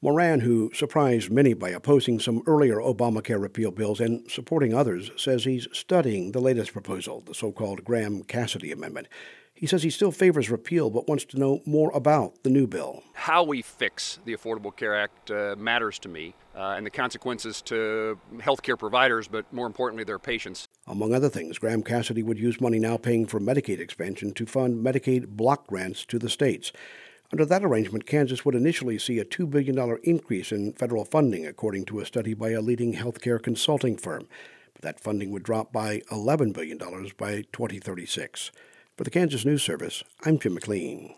Moran, who surprised many by opposing some earlier Obamacare repeal bills and supporting others, says he's studying the latest proposal, the so-called Graham-Cassidy Amendment. He says he still favors repeal but wants to know more about the new bill. How we fix the Affordable Care Act matters to me, and the consequences to healthcare providers, but more importantly, their patients. Among other things, Graham-Cassidy would use money now paying for Medicaid expansion to fund Medicaid block grants to the states. Under that arrangement, Kansas would initially see a $2 billion increase in federal funding, according to a study by a leading healthcare consulting firm. But that funding would drop by $11 billion by 2036. For the Kansas News Service, I'm Jim McLean.